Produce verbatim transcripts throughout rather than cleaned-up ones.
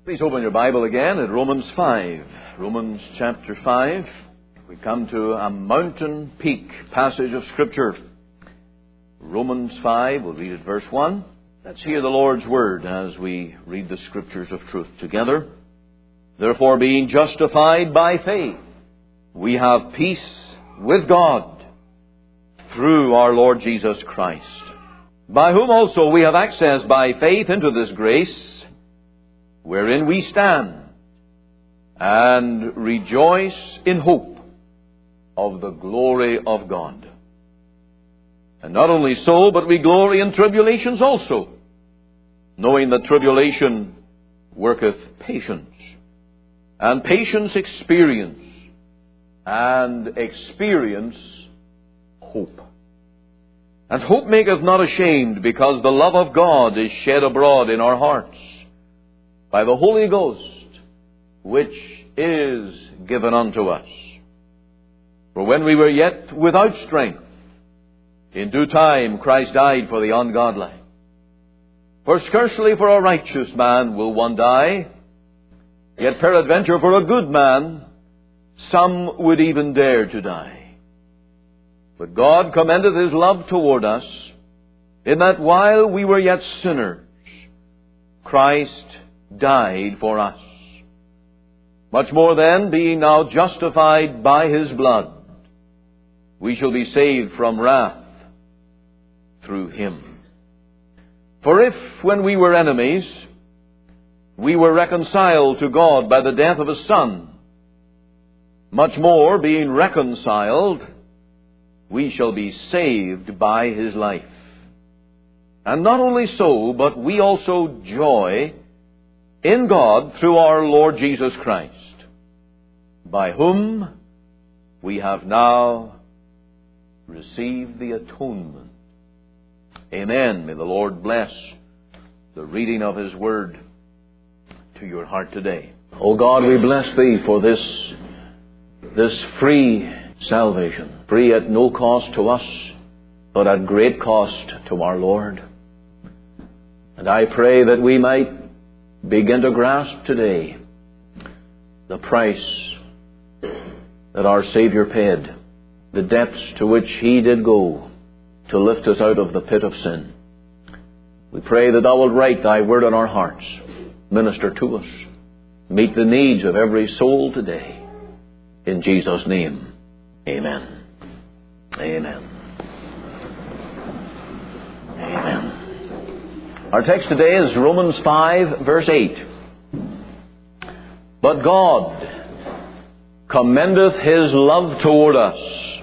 Please open your Bible again at Romans five. Romans chapter five. We come to a mountain peak passage of Scripture. Romans five, we'll read at verse one. Let's hear the Lord's Word as we read the Scriptures of truth together. Therefore, being justified by faith, we have peace with God through our Lord Jesus Christ, by whom also we have access by faith into this grace, wherein we stand, and rejoice in hope of the glory of God. And not only so, but we glory in tribulations also, knowing that tribulation worketh patience, and patience experience, and experience hope. And hope maketh not ashamed, because the love of God is shed abroad in our hearts by the Holy Ghost, which is given unto us. For when we were yet without strength, in due time Christ died for the ungodly. For scarcely for a righteous man will one die, yet peradventure for a good man some would even dare to die. But God commendeth His love toward us, in that while we were yet sinners, Christ died for us. Much more then, being now justified by His blood, we shall be saved from wrath through Him. For if, when we were enemies, we were reconciled to God by the death of His Son, much more, being reconciled, we shall be saved by His life. And not only so, but we also joy in God through our Lord Jesus Christ, by whom we have now received the atonement. Amen. May the Lord bless the reading of His Word to your heart today. O God, we bless Thee for this, this free salvation, free at no cost to us, but at great cost to our Lord. And I pray that we might begin to grasp today the price that our Savior paid, the depths to which He did go to lift us out of the pit of sin. We pray that Thou wilt write Thy Word on our hearts, minister to us, meet the needs of every soul today. In Jesus' name, amen. Amen. Amen. Our text today is Romans five, verse eight. But God commendeth His love toward us,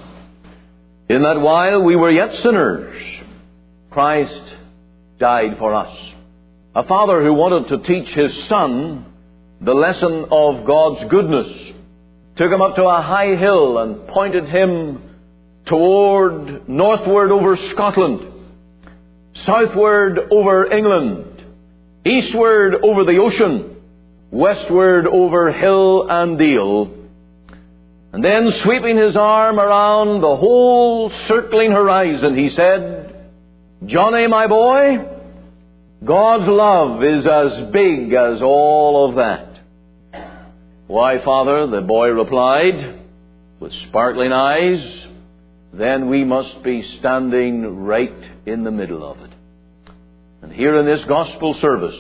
in that while we were yet sinners, Christ died for us. A father who wanted to teach his son the lesson of God's goodness took him up to a high hill and pointed him toward northward over Scotland, southward over England, eastward over the ocean, westward over hill and dale. And then, sweeping his arm around the whole circling horizon, he said, "Johnny, my boy, God's love is as big as all of that." "Why, Father," the boy replied, with sparkling eyes, "then we must be standing right in the middle of it." And here in this gospel service,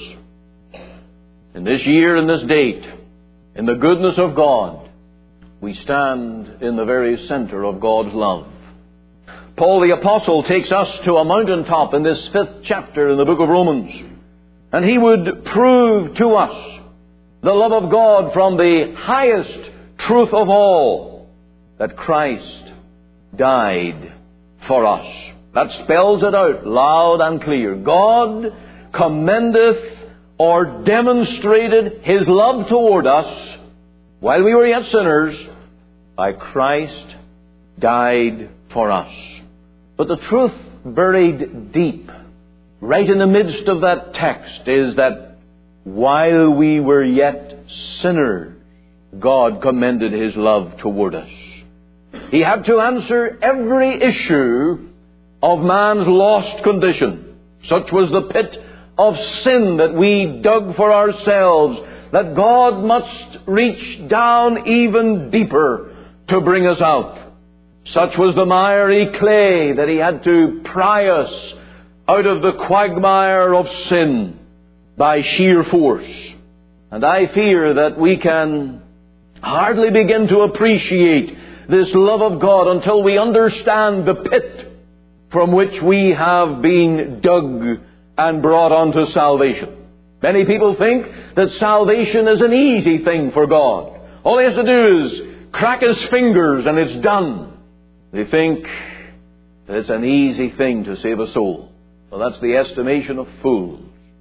in this year, in this date, in the goodness of God, we stand in the very center of God's love. Paul the Apostle takes us to a mountaintop in this fifth chapter in the book of Romans, and he would prove to us the love of God from the highest truth of all, that Christ died for us. That spells it out loud and clear. God commendeth or demonstrated His love toward us while we were yet sinners, by Christ died for us. But the truth buried deep, right in the midst of that text, is that while we were yet sinners, God commended His love toward us. He had to answer every issue of man's lost condition. Such was the pit of sin that we dug for ourselves that God must reach down even deeper to bring us out. Such was the miry clay that He had to pry us out of the quagmire of sin by sheer force. And I fear that we can hardly begin to appreciate this love of God until we understand the pit from which we have been dug and brought unto salvation. Many people think that salvation is an easy thing for God. All He has to do is crack His fingers and it's done. They think that it's an easy thing to save a soul. Well, that's the estimation of fools.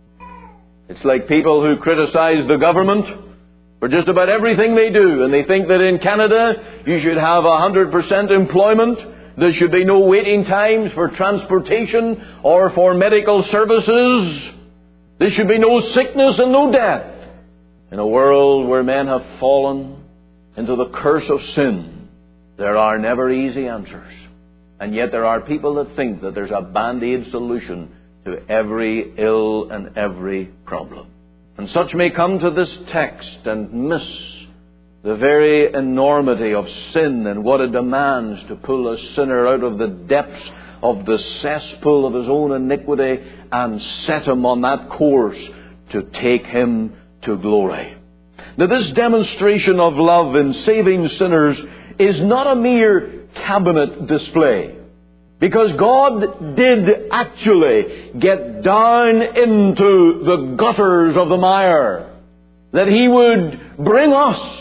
It's like people who criticize the government for just about everything they do, and they think that in Canada you should have one hundred percent employment. There should be no waiting times for transportation or for medical services. There should be no sickness and no death. In a world where men have fallen into the curse of sin, there are never easy answers. And yet there are people that think that there's a band-aid solution to every ill and every problem. And such may come to this text and miss the very enormity of sin and what it demands to pull a sinner out of the depths of the cesspool of his own iniquity and set him on that course to take him to glory. Now, this demonstration of love in saving sinners is not a mere cabinet display, because God did actually get down into the gutters of the mire, that He would bring us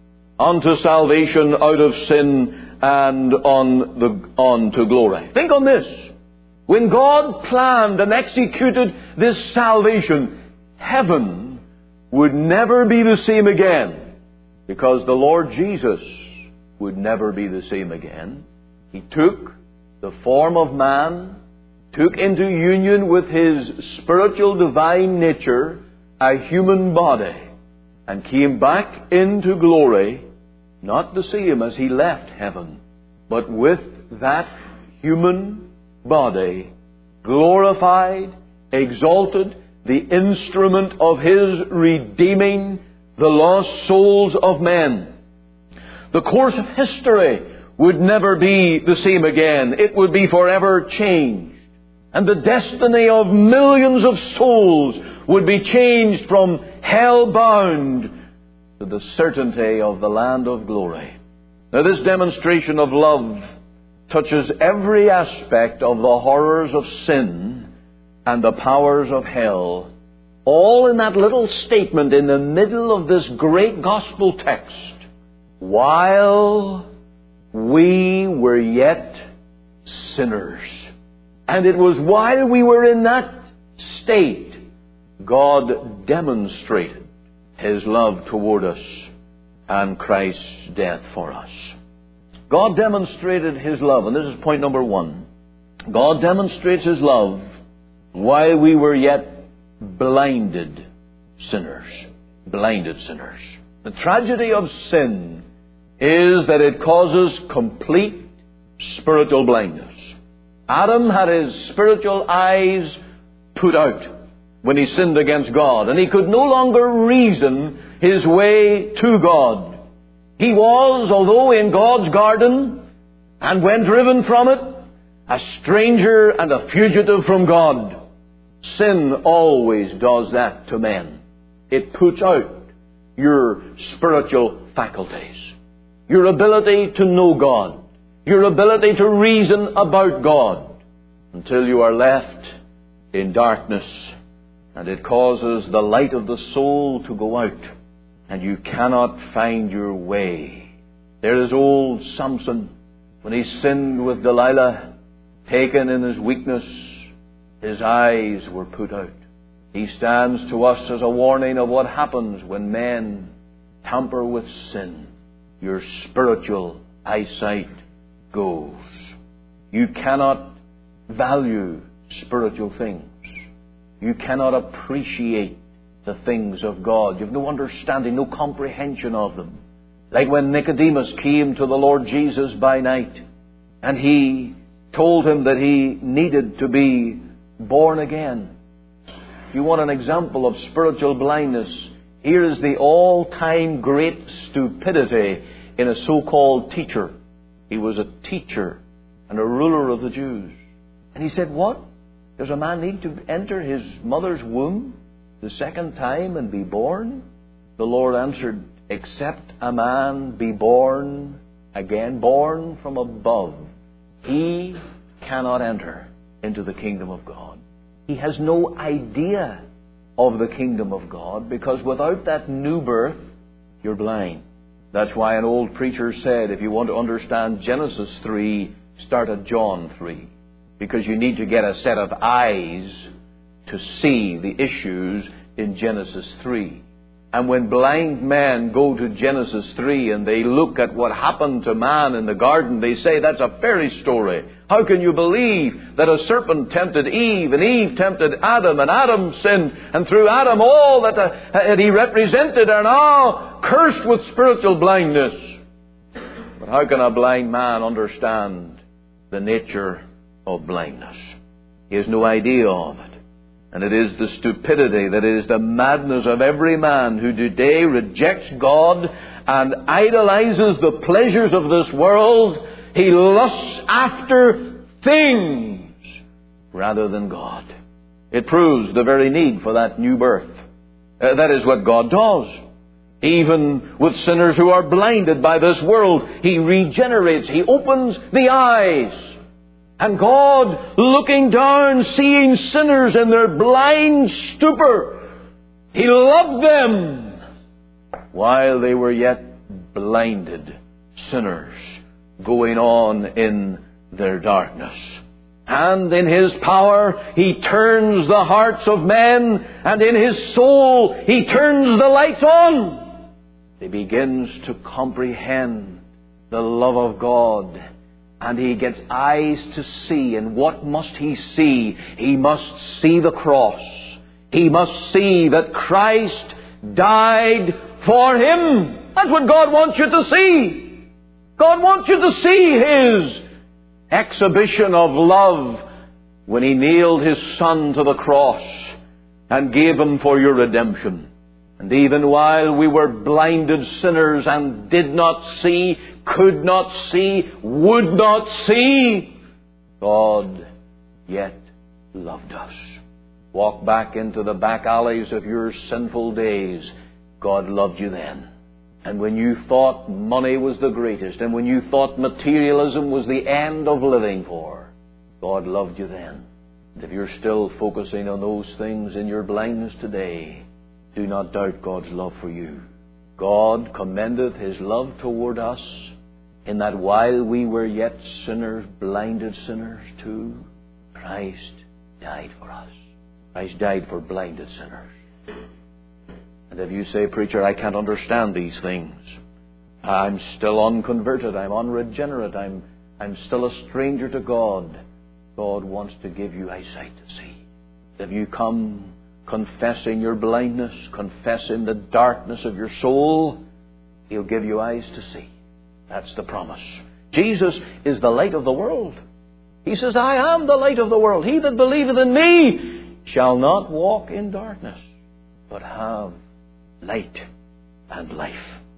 unto salvation out of sin and on the on to glory. Think on this. When God planned and executed this salvation, heaven would never be the same again, because the Lord Jesus would never be the same again. He took the form of man, took into union with His spiritual divine nature a human body, and came back into glory, not the same as He left heaven, but with that human body, glorified, exalted, the instrument of His redeeming the lost souls of men. The course of history would never be the same again. It would be forever changed. And the destiny of millions of souls would be changed from hell-bound to the certainty of the land of glory. Now, this demonstration of love touches every aspect of the horrors of sin and the powers of hell, all in that little statement in the middle of this great gospel text. While we were yet sinners. And it was while we were in that state, God demonstrated His love toward us and Christ's death for us. God demonstrated His love, and this is point number one. God demonstrates His love while we were yet blinded sinners. Blinded sinners. The tragedy of sin is that it causes complete spiritual blindness. Adam had his spiritual eyes put out when he sinned against God, and he could no longer reason his way to God. He was, although in God's garden, and when driven from it, a stranger and a fugitive from God. Sin always does that to men. It puts out your spiritual faculties, your ability to know God, your ability to reason about God, until you are left in darkness, and it causes the light of the soul to go out, and you cannot find your way. There is old Samson, when he sinned with Delilah, taken in his weakness, his eyes were put out. He stands to us as a warning of what happens when men tamper with sin. Your spiritual eyesight goes. You cannot value spiritual things. You cannot appreciate the things of God. You have no understanding, no comprehension of them. Like when Nicodemus came to the Lord Jesus by night, and he told him that he needed to be born again. If you want an example of spiritual blindness, Here is the all-time great stupidity in a so-called teacher. He was a teacher and a ruler of the Jews. And he said, what? Does a man need to enter his mother's womb the second time and be born? The Lord answered, except a man be born again, born from above, he cannot enter into the kingdom of God. He has no idea of the kingdom of God, because without that new birth, you're blind. That's why an old preacher said, if you want to understand Genesis three, start at John three. Because you need to get a set of eyes to see the issues in Genesis three. And when blind men go to Genesis three and they look at what happened to man in the garden, they say that's a fairy story. How can you believe that a serpent tempted Eve, and Eve tempted Adam, and Adam sinned, and through Adam all that, uh, that he represented are now cursed with spiritual blindness? But how can a blind man understand the nature of blindness? He has no idea of it. And it is the stupidity, that is the madness of every man who today rejects God and idolizes the pleasures of this world. He lusts after things rather than God. It proves the very need for that new birth. Uh, that is what God does. Even with sinners who are blinded by this world, He regenerates. He opens the eyes. And God, looking down, seeing sinners in their blind stupor, He loved them while they were yet blinded sinners, going on in their darkness. And in His power, He turns the hearts of men, and in His soul, He turns the lights on. He begins to comprehend the love of God. And he gets eyes to see. And what must he see? He must see the cross. He must see that Christ died for him. That's what God wants you to see. God wants you to see His exhibition of love when He nailed His Son to the cross and gave Him for your redemption. And even while we were blinded sinners and did not see, could not see, would not see, God yet loved us. Walk back into the back alleys of your sinful days. God loved you then. And when you thought money was the greatest, and when you thought materialism was the end of living for, God loved you then. And if you're still focusing on those things in your blindness today, do not doubt God's love for you. God commendeth His love toward us in that while we were yet sinners, blinded sinners too, Christ died for us. Christ died for blinded sinners. And if you say, preacher, I can't understand these things. I'm still unconverted. I'm unregenerate. I'm, I'm still a stranger to God. God wants to give you eyesight to see. If you come confessing your blindness, confessing the darkness of your soul, He'll give you eyes to see. That's the promise. Jesus is the light of the world. He says, I am the light of the world. He that believeth in me shall not walk in darkness, but have light and life.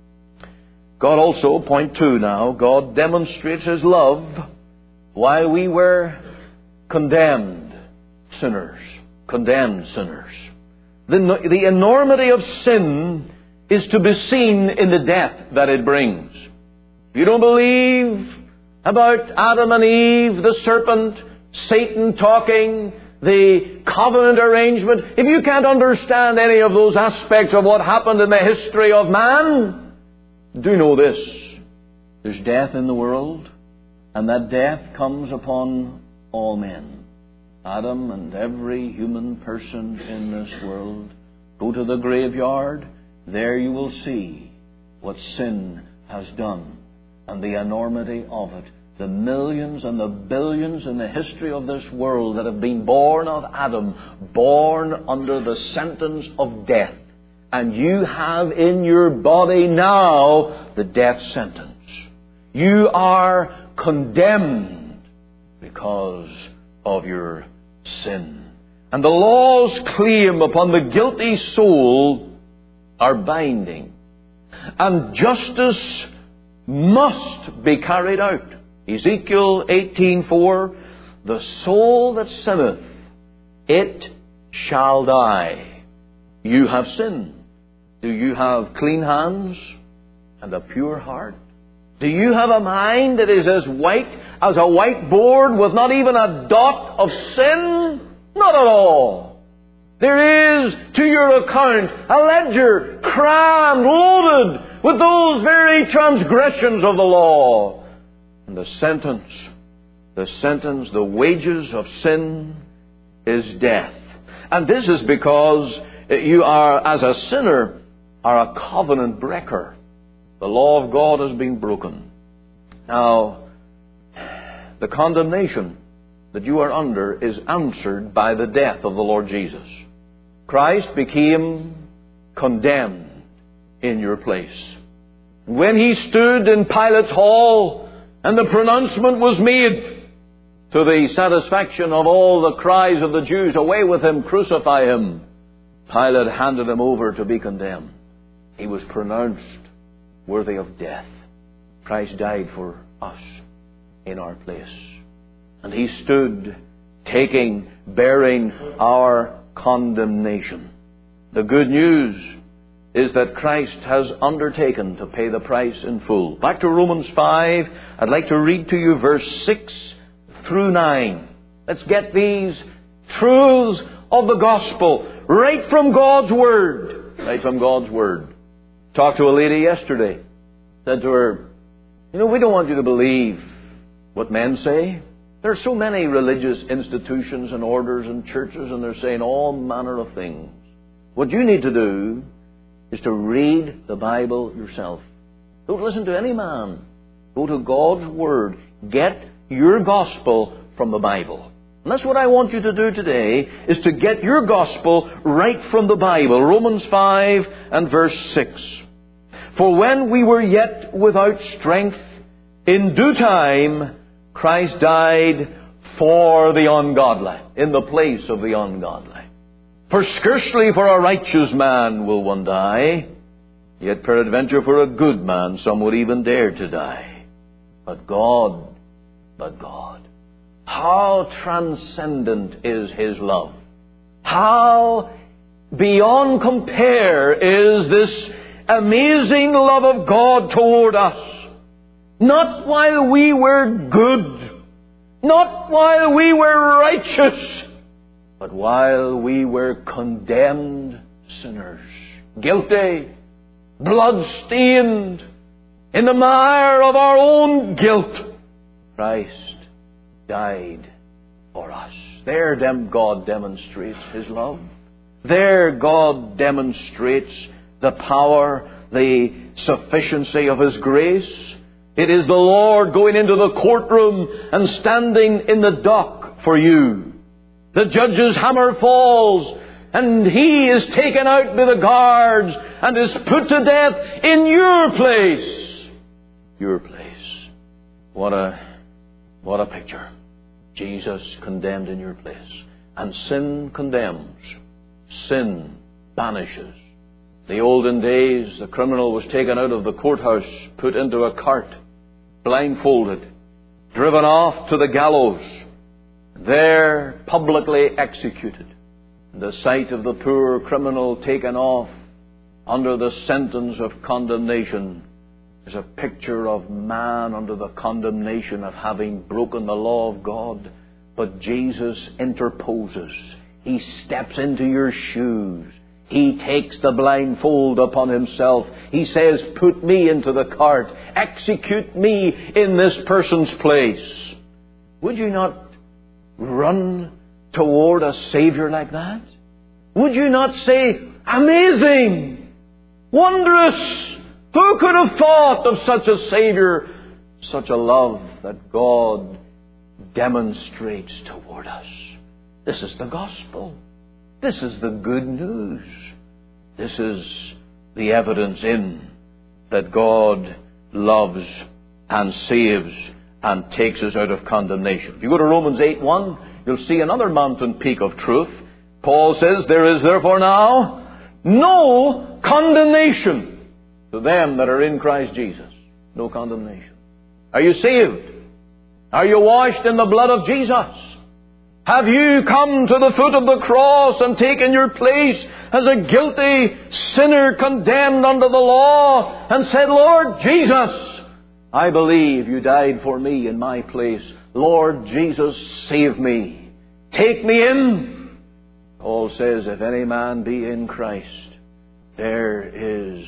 God also, point two now, God demonstrates His love while we were condemned sinners. Condemned sinners. The, the enormity of sin is to be seen in the death that it brings. If you don't believe about Adam and Eve, the serpent, Satan talking, the covenant arrangement, if you can't understand any of those aspects of what happened in the history of man, do know this. There's death in the world, and that death comes upon all men. Adam and every human person in this world. Go to the graveyard. There you will see what sin has done and the enormity of it. The millions and the billions in the history of this world that have been born of Adam, born under the sentence of death. And you have in your body now the death sentence. You are condemned because of your sin. And the law's claim upon the guilty soul are binding. And justice must be carried out. Ezekiel eighteen four, the soul that sinneth, it shall die. You have sinned. Do you have clean hands and a pure heart? Do you have a mind that is as white as a white board with not even a dot of sin? Not at all. There is to your account a ledger crammed, loaded with those very transgressions of the law. And the sentence, the sentence, the wages of sin is death. And this is because you are, as a sinner, are a covenant breaker. The law of God has been broken. Now, the condemnation that you are under is answered by the death of the Lord Jesus. Christ became condemned in your place. When He stood in Pilate's hall and the pronouncement was made to the satisfaction of all the cries of the Jews, away with Him, crucify Him, Pilate handed Him over to be condemned. He was pronounced worthy of death. Christ died for us in our place. And He stood taking, bearing our condemnation. The good news is that Christ has undertaken to pay the price in full. Back to Romans five, I'd like to read to you verse six through nine. Let's get these truths of the gospel right from God's Word. Right from God's Word. Talked to a lady yesterday. Said to her, you know, we don't want you to believe what men say. There are so many religious institutions and orders and churches, and they're saying all manner of things. What you need to do is to read the Bible yourself. Don't listen to any man. Go to God's Word. Get your gospel from the Bible. And that's what I want you to do today, is to get your gospel right from the Bible. Romans five and verse six. For when we were yet without strength, in due time, Christ died for the ungodly, in the place of the ungodly. For scarcely for a righteous man will one die, yet peradventure for a good man some would even dare to die. But God, but God, how transcendent is His love. How beyond compare is this amazing love of God toward us. Not while we were good, not while we were righteous, but while we were condemned sinners, guilty, blood-stained, in the mire of our own guilt, Christ died for us. There God demonstrates His love. There God demonstrates the power, the sufficiency of His grace. It is the Lord going into the courtroom and standing in the dock for you. The judge's hammer falls and He is taken out by the guards and is put to death in your place. Your place. What a, what a picture. Jesus condemned in your place. And sin condemns. Sin banishes. The olden days, the criminal was taken out of the courthouse, put into a cart, blindfolded, driven off to the gallows, there publicly executed. The sight of the poor criminal taken off under the sentence of condemnation is a picture of man under the condemnation of having broken the law of God. But Jesus interposes. He steps into your shoes. He takes the blindfold upon Himself. He says, put me into the cart. Execute me in this person's place. Would you not run toward a Savior like that? Would you not say, amazing, wondrous, who could have thought of such a Savior, such a love that God demonstrates toward us? This is the gospel. This is the good news. This is the evidence in that God loves and saves and takes us out of condemnation. If you go to Romans eight one, you'll see another mountain peak of truth. Paul says, there is therefore now no condemnation to them that are in Christ Jesus. No condemnation. Are you saved? Are you washed in the blood of Jesus? Have you come to the foot of the cross and taken your place as a guilty sinner condemned under the law and said, Lord Jesus, I believe you died for me in my place. Lord Jesus, save me. Take me in. Paul says, if any man be in Christ, there is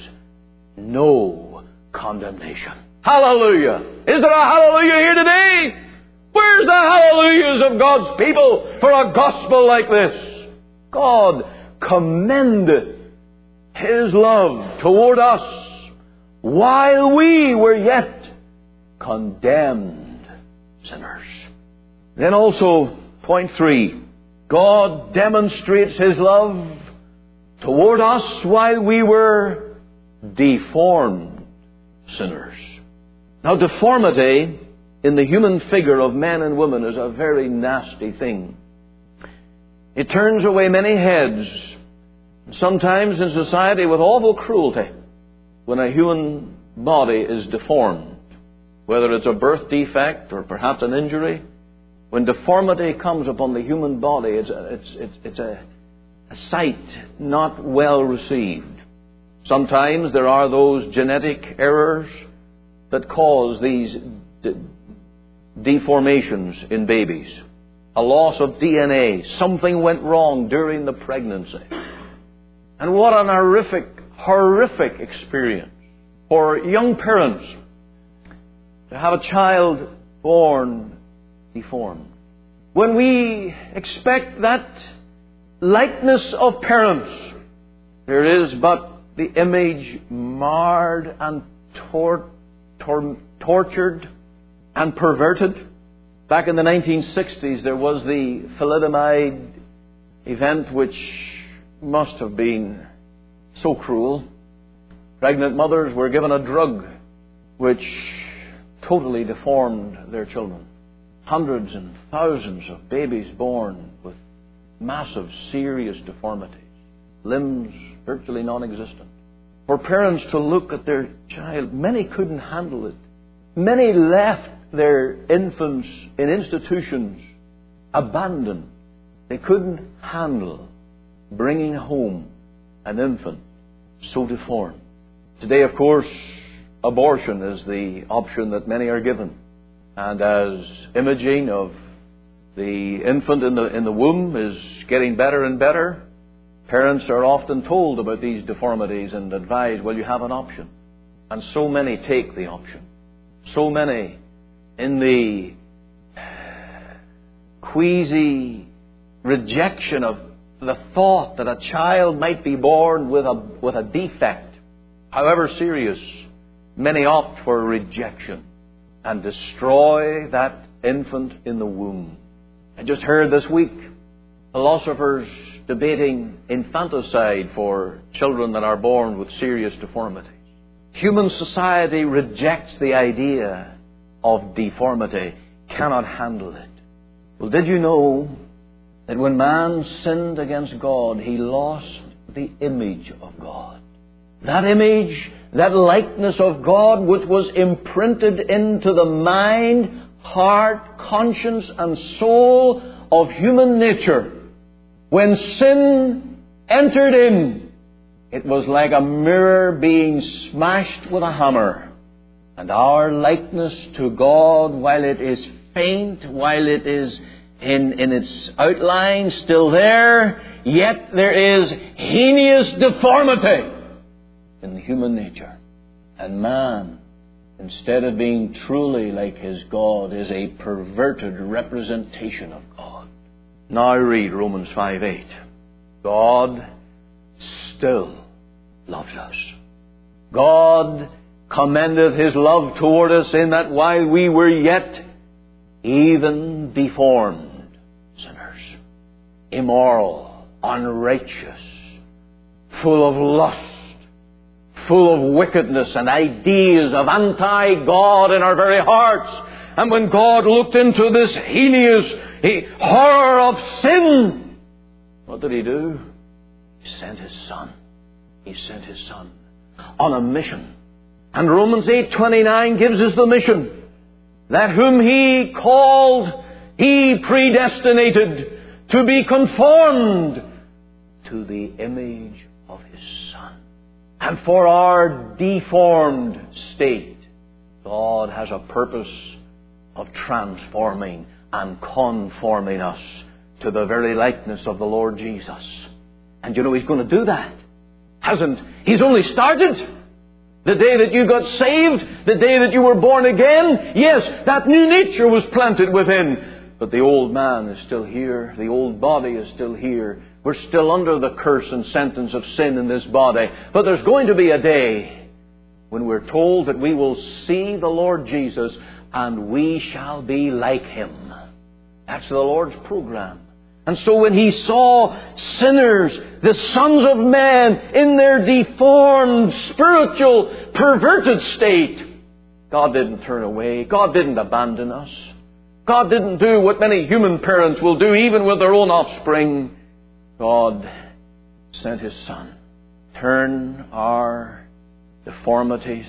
no condemnation. Hallelujah. Is there a hallelujah here today? Where's the hallelujahs of God's people for a gospel like this? God commended His love toward us while we were yet condemned sinners. Then also, point three, God demonstrates His love toward us while we were deformed sinners. Now, deformity in the human figure of men and women is a very nasty thing. It turns away many heads, sometimes in society with awful cruelty, when a human body is deformed, whether it's a birth defect or perhaps an injury. When deformity comes upon the human body, it's a, it's, it's, it's a, a sight not well received. Sometimes there are those genetic errors that cause these de- deformations in babies. A loss of D N A. Something went wrong during the pregnancy. And what an horrific, horrific experience for young parents to have a child born deformed. When we expect that likeness of parents, there is but the image marred and tor- tor- tortured and perverted. Back in the nineteen sixties, there was the thalidomide event, which must have been so cruel. Pregnant mothers were given a drug which totally deformed their children. Hundreds and thousands of babies born with massive, serious deformities. Limbs virtually non-existent. For parents to look at their child, many couldn't handle it. Many left their infants in institutions, abandoned. They couldn't handle bringing home an infant so deformed. Today, of course, abortion is the option that many are given. And as imaging of the infant in the, in the womb is getting better and better, parents are often told about these deformities and advised, well, you have an option. And so many take the option. So many in the queasy rejection of the thought that a child might be born with a, with a defect, however serious, many opt for rejection and destroy that infant in the womb. I just heard this week philosophers debating infanticide for children that are born with serious deformities. Human society rejects the idea of deformity, cannot handle it. Well, did you know that when man sinned against God, he lost the image of God? That image, that likeness of God which was imprinted into the mind, heart, conscience and soul of human nature. When sin entered in, it was like a mirror being smashed with a hammer. And our likeness to God, while it is faint, while it is in, in its outline still there, yet there is heinous deformity in the human nature. And man, instead of being truly like his God, is a perverted representation of God. Now read Romans five eight. God still loves us. God commendeth His love toward us in that while we were yet even deformed sinners, immoral, unrighteous, full of lust, full of wickedness and ideas of anti-God in our very hearts. And when God looked into this heinous horror of sin, what did He do? He sent His Son. He sent His Son on a mission. And Romans eight twenty-nine gives us the mission. That whom He called, He predestinated to be conformed to the image of His Son. And for our deformed state, God has a purpose of transforming and conforming us to the very likeness of the Lord Jesus. And you know He's going to do that. Hasn't He's only started. The day that you got saved, the day that you were born again, yes, that new nature was planted within. But the old man is still here. The old body is still here. We're still under the curse and sentence of sin in this body. But there's going to be a day when we're told that we will see the Lord Jesus and we shall be like Him. That's the Lord's program. And so when He saw sinners, the sons of men, in their deformed, spiritual, perverted state, God didn't turn away. God didn't abandon us. God didn't do what many human parents will do, even with their own offspring. God sent His Son. Turn our deformities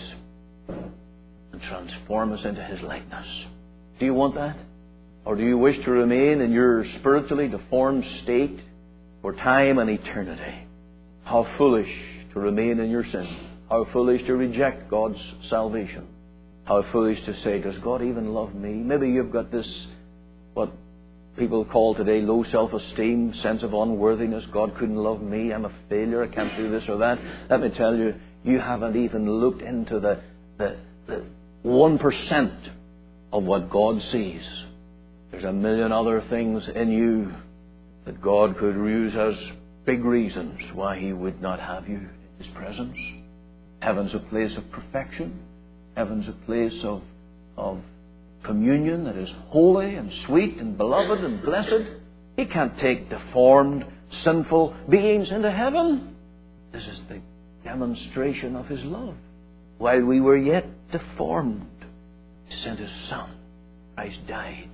and transform us into His likeness. Do you want that? Or do you wish to remain in your spiritually deformed state for time and eternity? How foolish to remain in your sin. How foolish to reject God's salvation. How foolish to say, does God even love me? Maybe you've got this, what people call today, low self-esteem, sense of unworthiness. God couldn't love me. I'm a failure. I can't do this or that. Let me tell you, you haven't even looked into the, the, the one percent of what God sees. There's a million other things in you that God could use as big reasons why He would not have you in His presence. Heaven's a place of perfection. Heaven's a place of, of communion that is holy and sweet and beloved and blessed. He can't take deformed, sinful beings into heaven. This is the demonstration of His love. While we were yet deformed, He sent His Son. Christ died.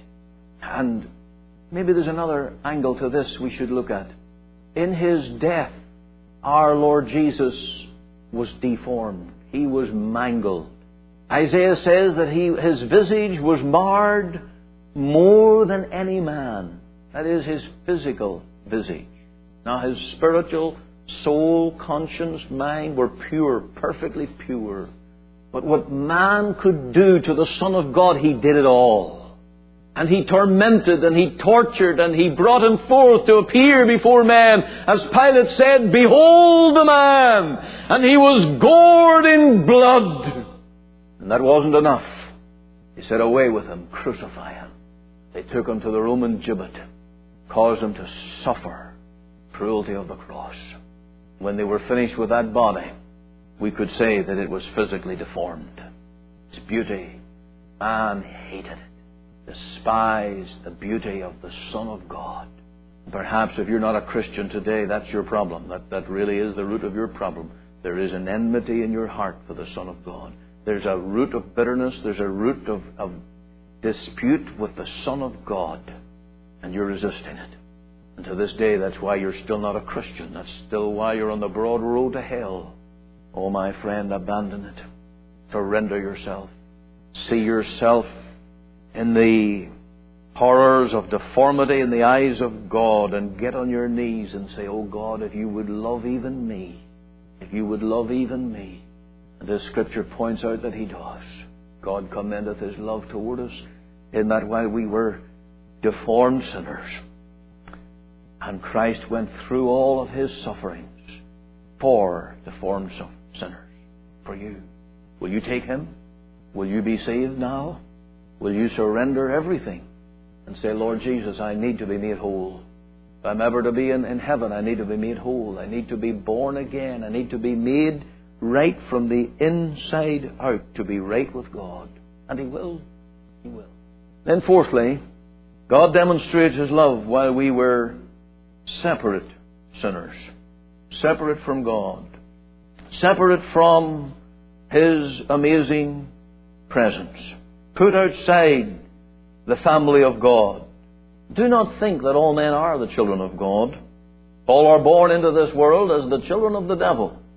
And maybe there's another angle to this we should look at. In His death, our Lord Jesus was deformed. He was mangled. Isaiah says that he, His visage was marred more than any man. That is, His physical visage. Now, His spiritual soul, conscience, mind were pure, perfectly pure. But what man could do to the Son of God, He did it all. And He tormented and He tortured and He brought Him forth to appear before men. As Pilate said, behold the man! And He was gored in blood. And that wasn't enough. He said, away with Him, crucify Him. They took Him to the Roman gibbet, caused Him to suffer cruelty of the cross. When they were finished with that body, we could say that it was physically deformed. Its beauty, man hated it. Despised the beauty of the Son of God. Perhaps if you're not a Christian today, that's your problem. That, that really is the root of your problem. There is an enmity in your heart for the Son of God. There's a root of bitterness. There's a root of, of dispute with the Son of God. And you're resisting it. And to this day, that's why you're still not a Christian. That's still why you're on the broad road to hell. Oh, my friend, abandon it. Surrender yourself. See yourself in the horrors of deformity in the eyes of God, and get on your knees and say, oh God, if you would love even me, if you would love even me. And this Scripture points out that He does. God commendeth His love toward us in that while we were deformed sinners, and Christ went through all of His sufferings for deformed sinners, for you. Will you take Him? Will you be saved now? Will you surrender everything and say, Lord Jesus, I need to be made whole. If I'm ever to be in, in heaven, I need to be made whole. I need to be born again. I need to be made right from the inside out, to be right with God. And He will. He will. Then fourthly, God demonstrates His love while we were separate sinners. Separate from God. Separate from His amazing presence. Put outside the family of God. Do not think that all men are the children of God. All are born into this world as the children of the devil.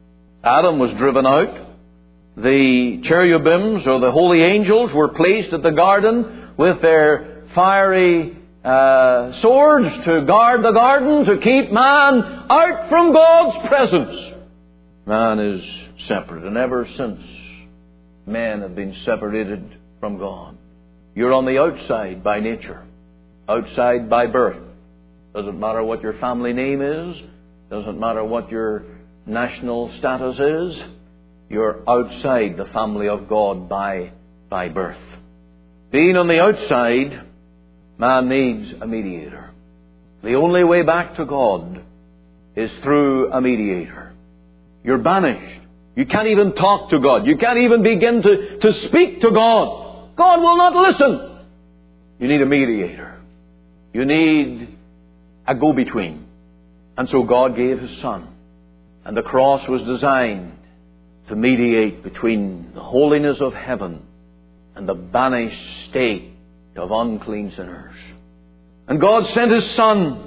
Adam was driven out. The cherubims, or the holy angels, were placed at the garden with their fiery uh, swords to guard the garden, to keep man out from God's presence. Man is separate, and ever since, men have been separated from God. You're on the outside by nature, outside by birth. Doesn't matter what your family name is, doesn't matter what your national status is. You're outside the family of God by, by birth. Being on the outside, man needs a mediator. The only way back to God is through a mediator. You're banished. You can't even talk to God. You can't even begin to, to speak to God. God will not listen. You need a mediator. You need a go-between. And so God gave His Son. And the cross was designed to mediate between the holiness of heaven and the banished state of unclean sinners. And God sent His Son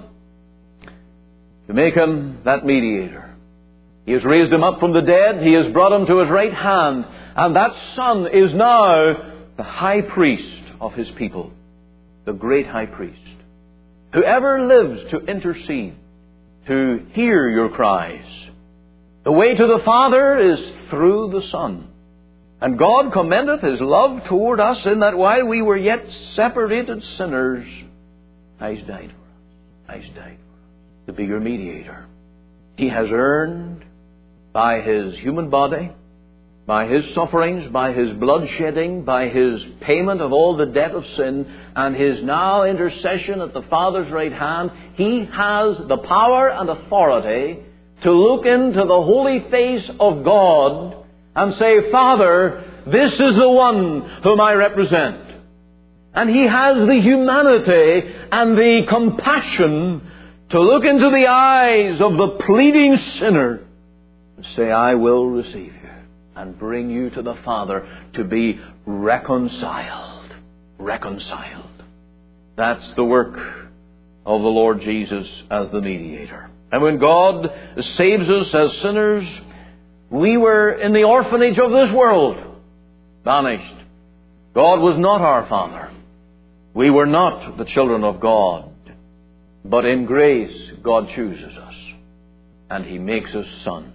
to make Him that mediator. He has raised Him up from the dead. He has brought Him to His right hand. And that Son is now the high priest of His people, the great high priest, who ever lives to intercede, to hear your cries. The way to the Father is through the Son. And God commendeth His love toward us in that while we were yet separated sinners, Christ died for us. Christ died for us to be your mediator. He has earned by His human body, by His sufferings, by His blood shedding, by His payment of all the debt of sin, and His now intercession at the Father's right hand, He has the power and authority to look into the holy face of God and say, Father, this is the one whom I represent. And He has the humanity and the compassion to look into the eyes of the pleading sinner and say, I will receive you and bring you to the Father to be reconciled. Reconciled. That's the work of the Lord Jesus as the mediator. And when God saves us as sinners, we were in the orphanage of this world, banished. God was not our Father. We were not the children of God. But in grace, God chooses us, and He makes us sons.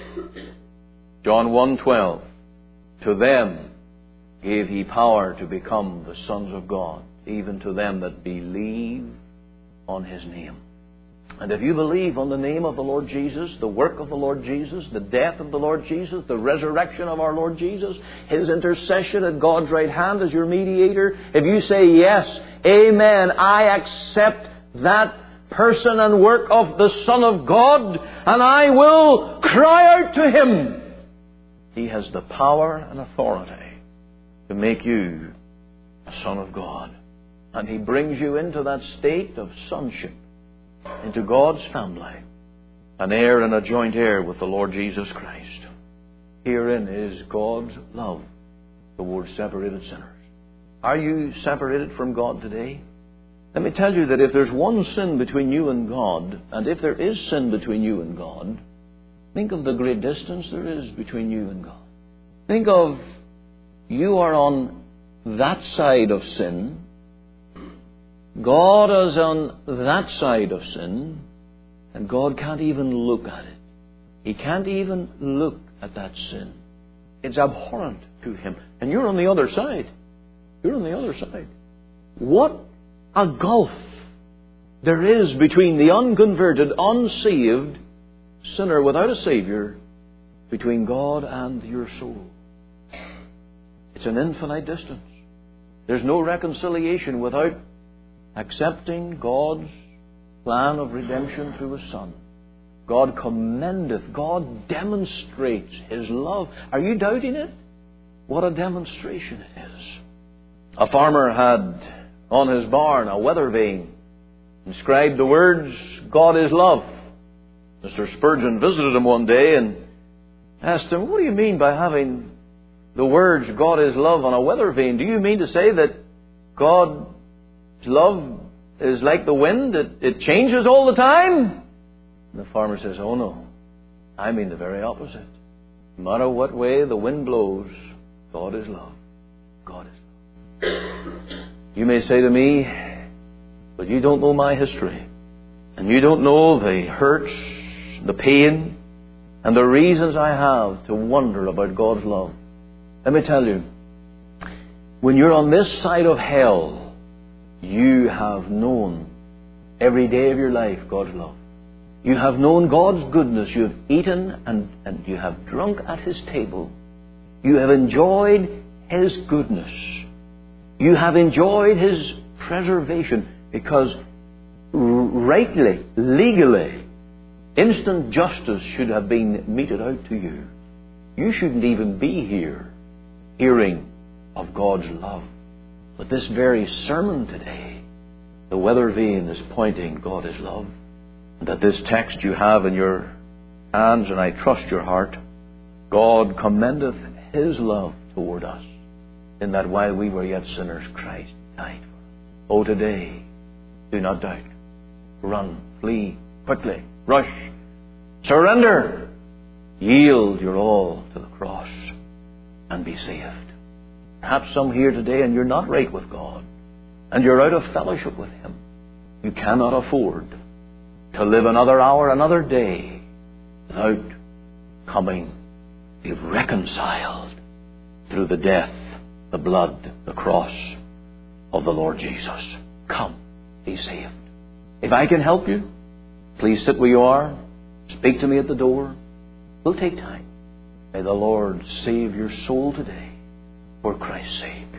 John one twelve, to them gave He power to become the sons of God, even to them that believe on His name. And if you believe on the name of the Lord Jesus, the work of the Lord Jesus, the death of the Lord Jesus, the resurrection of our Lord Jesus, His intercession at God's right hand as your mediator, if you say yes, amen, I accept that person and work of the Son of God, and I will cry out to Him, He has the power and authority to make you a son of God. And He brings you into that state of sonship, into God's family, an heir and a joint heir with the Lord Jesus Christ. Herein is God's love towards separated sinners. Are you separated from God today? Let me tell you that if there's one sin between you and God, and if there is sin between you and God, think of the great distance there is between you and God. Think of you are on that side of sin, God is on that side of sin, and God can't even look at it. He can't even look at that sin. It's abhorrent to Him. And you're on the other side. You're on the other side. What a gulf there is between the unconverted, unsaved sinner without a Savior, between God and your soul. It's an infinite distance. There's no reconciliation without accepting God's plan of redemption through His Son. God commendeth, God demonstrates His love. Are you doubting it? What a demonstration it is. A farmer had on his barn a weather vane, inscribed the words, God is love. Mister Spurgeon visited him one day and asked him, what do you mean by having the words, God is love, on a weather vane? Do you mean to say that God's love is like the wind, it, it changes all the time? And the farmer says, oh no, I mean the very opposite. No matter what way the wind blows, God is love. God is love. You may say to me, but you don't know my history. And you don't know the hurts, the pain, and the reasons I have to wonder about God's love. Let me tell you, when you're on this side of hell, you have known every day of your life God's love. You have known God's goodness. You have eaten and, and you have drunk at His table. You have enjoyed His goodness. You have enjoyed His preservation, because rightly, legally, instant justice should have been meted out to you. You shouldn't even be here hearing of God's love. But this very sermon today, the weather vane is pointing God is love. And that this text you have in your hands, and I trust your heart, God commendeth His love toward us, in that while we were yet sinners, Christ died for us. Oh, today, do not doubt. Run, flee, quickly, rush, surrender, yield your all to the cross, and be saved. Perhaps some here today, and you're not right with God, and you're out of fellowship with Him. You cannot afford to live another hour, another day, without coming, be reconciled through the death, the blood, the cross of the Lord Jesus. Come, be saved. If I can help you, please sit where you are. Speak to me at the door. We'll take time. May the Lord save your soul today for Christ's sake.